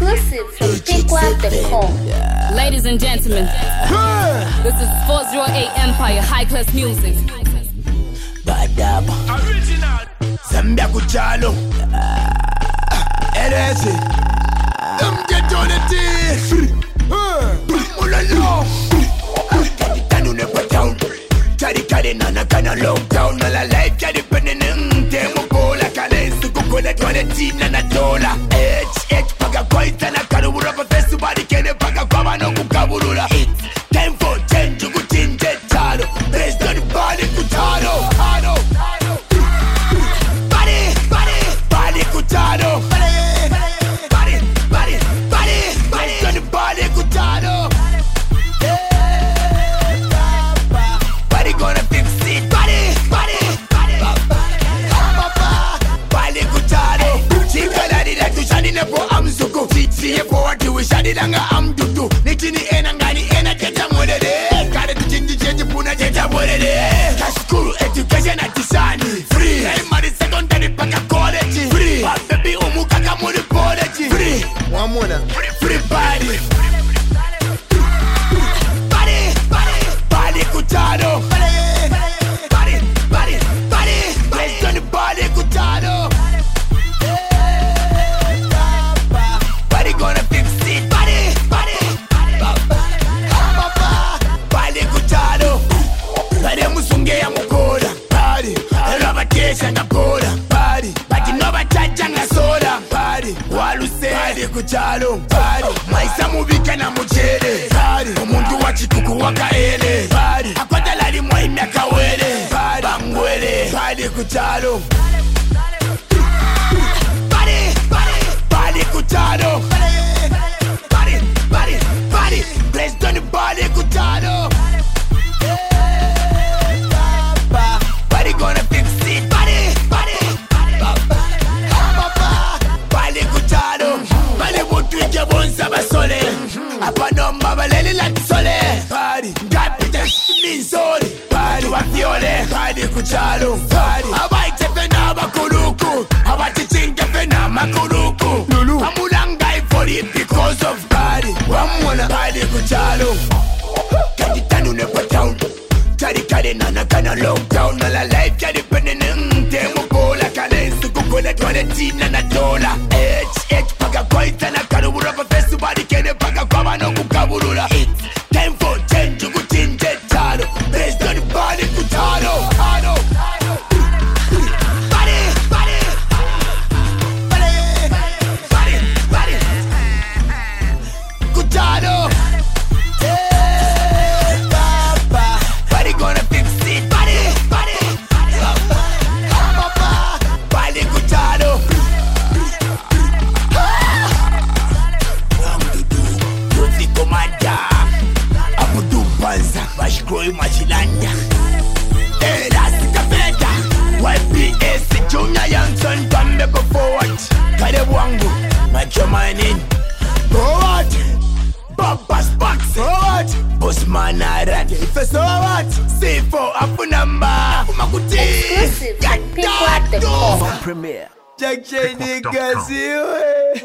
Exclusive from PickWap.com. Ladies and gentlemen, this is 408 Empire High Class Music. Badab Original Zambia Kuchalo LS Get on the tea Mulalo Kanu never down Kari nana kana lockdown Nala life kari penene Temo bola kale Sukuko na tuane tina na dola H paga koita na kanu Urapa fesu bari kene paga kwa mano kukabulula Time for change Jukutinje taro Based on the body kutaro Body kutaro Body Based on the body kutaro Body gonna fix it Body kutaro Chika ladi la tushani nepo amzuku Chiye po watu wishadi langa amdudu Nitini ena ngani ena teta mwelele Kare tuchinji cheji puna teta mwelele Kashkuru education atisani Free Primary secondary paka college Free Baby umuka kamuri college Free Wamona Free body Body kutaro Body Based on the body kutaro Body gonna fix it Body kutaro Body musunge ya mukola Body Rabatesha nga kola Body Baki nova chacha nga soda Body Waluse Body kutaro Body Maisa mubika na mchele Body Umuntu wachikuku wakaele Body Akwata lali mwaimya kawele Body Bangwele Body kutaro Body kutaro Body Based on the body kutaro Body gonna fix it Body kutaro Body mutu ike bonsa basole Apa nomba baleli lati sole Body Gapite minsoli Body wafiole Body kutaro Abaite fena bakuruku Abati chinke fena makuruku Amulanga ifoli because of body Wamwana Body kutaro Kaditanu nepa down Kari nana kana lockdown Nala life kari penene Temo bola kale Sukuko na tuane tina na dola H paga koita na kanu Urapa fesu bari kene paga kwa mano kukabulula Time for change Jukutinje taro Based on the body kutaro Kutaro Body gonna fix it Body kutaro Yozi komanda Abudu banza Bashkroi machilanda Erasi kapeta YPS Junior Youngson Kambe go forward Kade wangu Macho manin Forward Bumper Sparks Forward Bossman Aran Ife so what C4 Apu number Kumakuti Exclusive from PickWap.com. Premier Jack Cheney Gazi